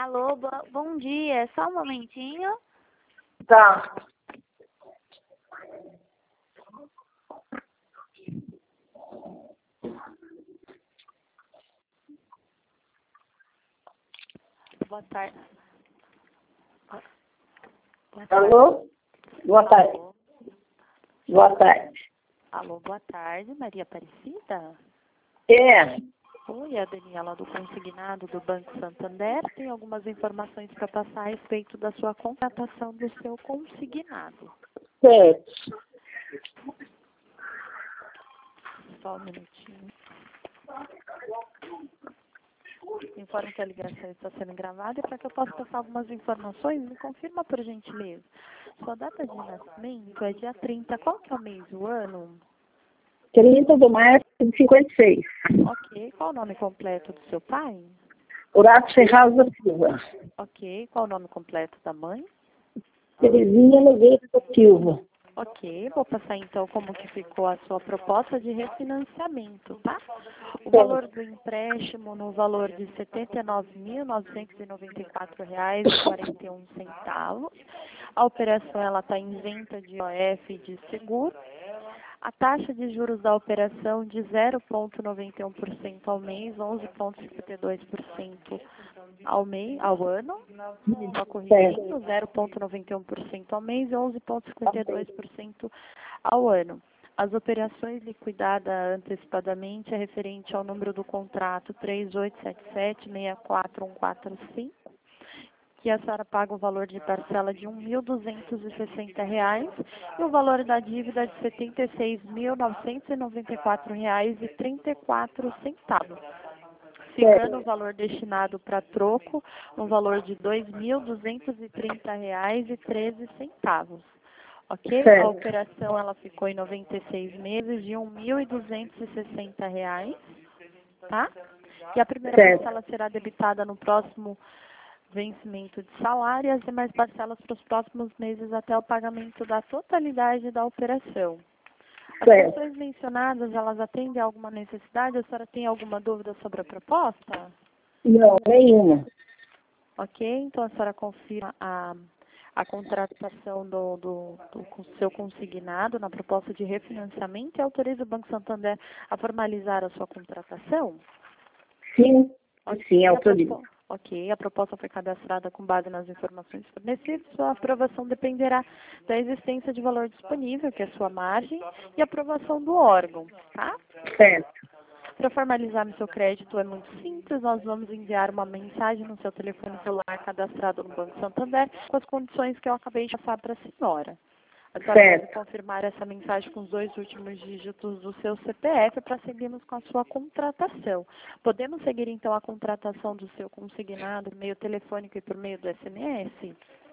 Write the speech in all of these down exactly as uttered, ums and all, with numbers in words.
Alô, bo bom dia. Só um momentinho. Tá. Boa tarde. Boa tarde. Alô? Boa tarde. Alô. Boa tarde. Alô, boa tarde. Maria Aparecida? É. Oi, a Daniela do Consignado do Banco Santander. Tem algumas informações para passar a respeito da sua contratação do seu consignado. Certo. Só um minutinho. Informo que a ligação está sendo gravada e para que eu possa passar algumas informações, me confirma por gentileza. Sua data de nascimento é dia trinta. Qual que é o mês e o ano? trinta de março de cinquenta e seis. Ok. Qual o nome completo do seu pai? Horácio Ferraz da Silva. Ok. Qual o nome completo da mãe? Terezinha Oliveira da Silva. Ok. Vou passar então como que ficou a sua proposta de refinanciamento, tá? O valor do empréstimo no valor de setenta e nove mil novecentos e noventa e quatro reais e quarenta e um centavos. A operação ela está isenta de O F e de seguro. A taxa de juros da operação de zero vírgula noventa e um por cento ao mês, onze vírgula cinquenta e dois por cento ao mês, ao ano. Só corrigindo, zero vírgula noventa e um por cento ao mês e onze vírgula cinquenta e dois por cento ao ano. As operações liquidadas antecipadamente é referente ao número do contrato três oito sete sete, seis quatro um quatro cinco, que a senhora paga o valor de parcela de um mil duzentos e sessenta reais e o valor da dívida de setenta e seis mil novecentos e noventa e quatro reais e trinta e quatro centavos. Ficando o valor destinado para troco no valor de dois mil duzentos e trinta reais e treze centavos. Ok? Certo. A operação ela ficou em noventa e seis meses de um mil duzentos e sessenta reais, tá? E a primeira Certo. parcela será debitada no próximo vencimento de salário e as demais parcelas para os próximos meses até o pagamento da totalidade da operação. As Certo. questões mencionadas, elas atendem a alguma necessidade? A senhora tem alguma dúvida sobre a proposta? Não, nenhuma. Ok, então a senhora confirma a, a contratação do, do, do seu consignado na proposta de refinanciamento e autoriza o Banco Santander a formalizar a sua contratação? Sim. Ok, Sim, a autorizo. propo- Ok, a proposta foi cadastrada com base nas informações fornecidas. Sua aprovação dependerá da existência de valor disponível, que é a sua margem, e aprovação do órgão, tá? Certo. Para formalizar no seu crédito é muito simples, nós vamos enviar uma mensagem no seu telefone celular cadastrado no Banco Santander com as condições que eu acabei de passar para a senhora. A senhora deve Certo. confirmar essa mensagem com os dois últimos dígitos do seu C P F para seguirmos com a sua contratação. Podemos seguir então a contratação do seu consignado por meio telefônico e por meio do S M S?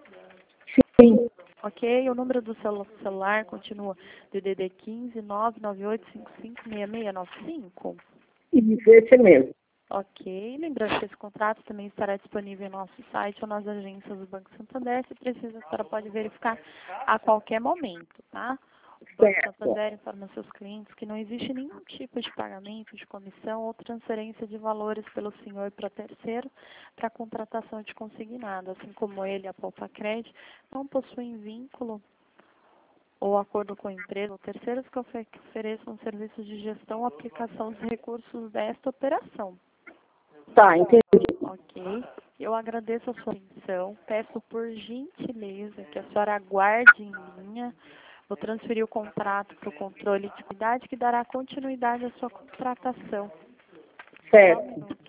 Sim. Ok, o número do seu celular continua D D D quinze, nove nove oito cinco cinco, seis seis nove cinco? Esse mesmo. Ok, lembrando que esse contrato também estará disponível em nosso site ou nas agências do Banco Santander. Se precisa, a senhora pode verificar a qualquer momento, tá? O Banco Certo. Santander informa seus clientes que não existe nenhum tipo de pagamento de comissão ou transferência de valores pelo senhor para terceiro para contratação de consignado, assim como ele e a Poupa Crédito não possuem vínculo ou acordo com a empresa ou terceiros que ofe- que ofereçam serviços de gestão ou aplicação dos recursos desta operação. Tá, entendi. Ok. Eu agradeço a sua atenção. Peço por gentileza que a senhora aguarde em linha. Vou transferir o contrato para o controle de qualidade que dará continuidade à sua contratação. Só um Certo. minuto.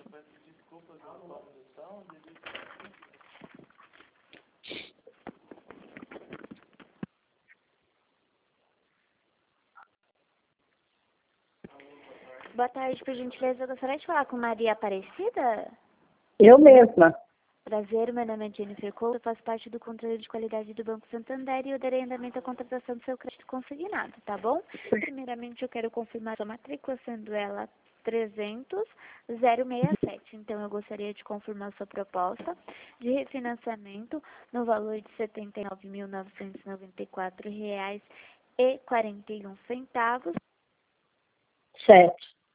Boa tarde, por gentileza, eu gostaria de falar com Maria Aparecida. Eu mesma. Prazer, meu nome é Jennifer Couto, eu faço parte do controle de qualidade do Banco Santander e eu darei andamento à contratação do seu crédito consignado, tá bom? Primeiramente, eu quero confirmar sua matrícula, sendo ela trezentos zero sessenta e sete. Então, eu gostaria de confirmar sua proposta de refinanciamento no valor de setenta e nove mil novecentos e noventa e quatro reais e quarenta e um centavos. Certo.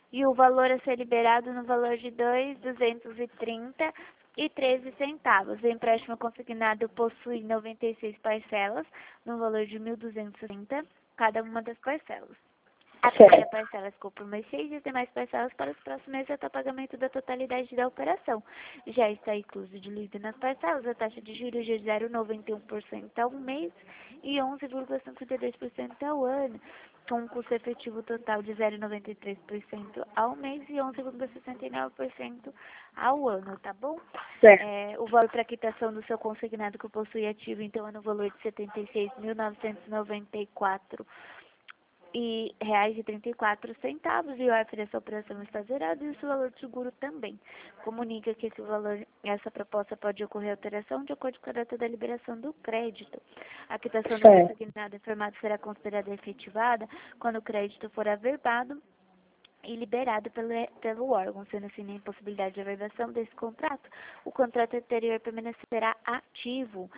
E o valor a ser liberado no valor de dois mil duzentos e trinta e treze centavos. O empréstimo consignado possui noventa e seis parcelas, no valor de mil duzentos e trinta, cada uma das parcelas. A primeira parcela ficou por mês seis e as demais parcelas para os próximos meses até o pagamento da totalidade da operação. Já está incluso de lida nas parcelas a taxa de juros de zero vírgula noventa e um por cento ao mês e onze vírgula cinquenta e dois por cento ao ano, com um custo efetivo total de zero vírgula noventa e três por cento ao mês e onze vírgula sessenta e nove por cento ao ano, tá bom? É, o valor para quitação do seu consignado que possui ativo, então, é no valor de setenta e seis mil novecentos e noventa e quatro e reais e trinta e quatro centavos, e o F dessa operação está zerado e o seu valor de seguro também. Comunica que esse valor, essa proposta pode ocorrer alteração de acordo com a data da liberação do crédito. A quitação do consignado informado será considerada efetivada quando o crédito for averbado e liberado pelo, pelo órgão, sendo assim a impossibilidade de averbação desse contrato, o contrato anterior permanecerá ativo.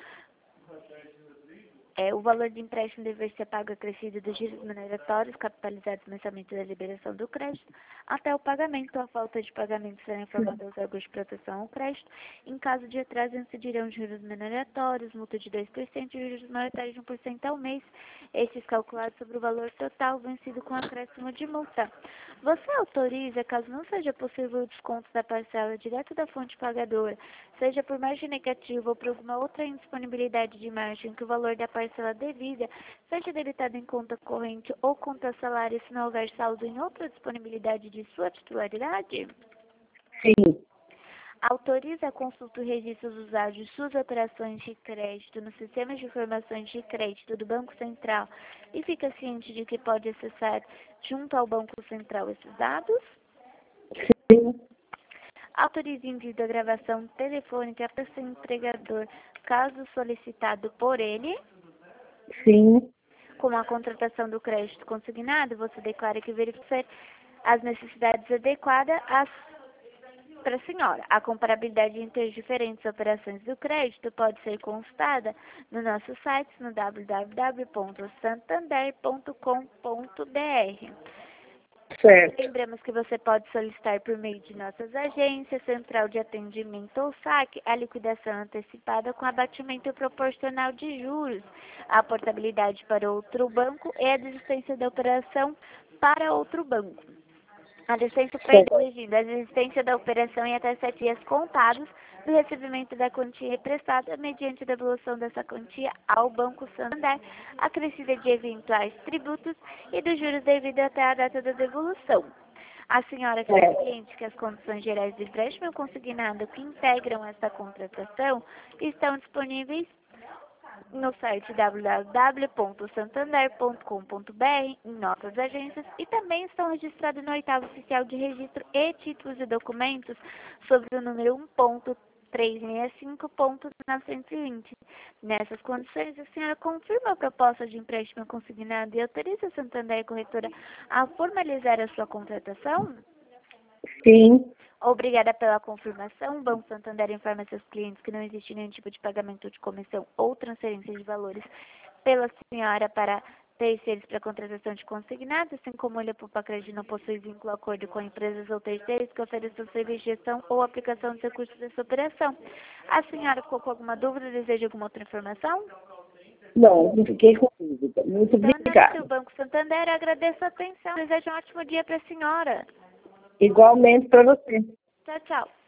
É, o valor de empréstimo deve ser pago acrescido dos juros mineratórios capitalizados mensalmente da liberação do crédito, até o pagamento ou a falta de pagamento será informado aos órgãos de proteção ao crédito. Em caso de atraso, incidirão juros mineratórios, multa de dois por cento e juros monetários de um por cento ao mês, estes calculados sobre o valor total vencido com acréscimo de multa. Você autoriza, caso não seja possível o desconto da parcela direto da fonte pagadora, seja por margem negativa ou por alguma outra indisponibilidade de margem, que o valor da parcela devida seja debitado em conta corrente ou conta salário se não houver saldo em outra disponibilidade de sua titularidade? Sim. Autoriza a consulta e registro dos dados de suas operações de crédito no sistema de informações de crédito do Banco Central e fica ciente de que pode acessar junto ao Banco Central esses dados? Sim. Autoriza envio da gravação telefônica para seu empregador, caso solicitado por ele? Sim. Com a contratação do crédito consignado, você declara que verificar as necessidades adequadas às para a senhora. A comparabilidade entre as diferentes operações do crédito pode ser consultada no nosso site no w w w ponto santander ponto com ponto b r. Certo. Lembramos que você pode solicitar por meio de nossas agências, central de atendimento ou saque, a liquidação antecipada com abatimento proporcional de juros, a portabilidade para outro banco e a desistência da operação para outro banco. A licença corrigindo a desistência da operação em até sete dias contados do recebimento da quantia prestada mediante devolução dessa quantia ao Banco Santander, acrescida de eventuais tributos e dos juros devidos até a data da devolução. A senhora que é ciente que as condições gerais do empréstimo consignado que integram esta contratação estão disponíveis no site w w w ponto santander ponto com ponto b r, em nossas agências, e também estão registrados no oitavo oficial de registro e títulos e documentos sobre o número um ponto trezentos e sessenta e cinco ponto novecentos e vinte. Nessas condições, a senhora confirma a proposta de empréstimo consignado e autoriza a Santander Corretora a formalizar a sua contratação? Sim. Obrigada pela confirmação. O Banco Santander informa seus clientes que não existe nenhum tipo de pagamento de comissão ou transferência de valores pela senhora para terceiros para contratação de consignado, assim como ele Poupa Crédito não possui vínculo acordo com empresas ou terceiros que ofereçam serviço de gestão ou aplicação dos recursos dessa operação. A senhora ficou com alguma dúvida? Deseja alguma outra informação? Não, não fiquei com dúvida. Muito Então, obrigada. o Banco Santander, agradeço a atenção. Desejo um ótimo dia para a senhora. Igualmente para você. Tchau, tchau.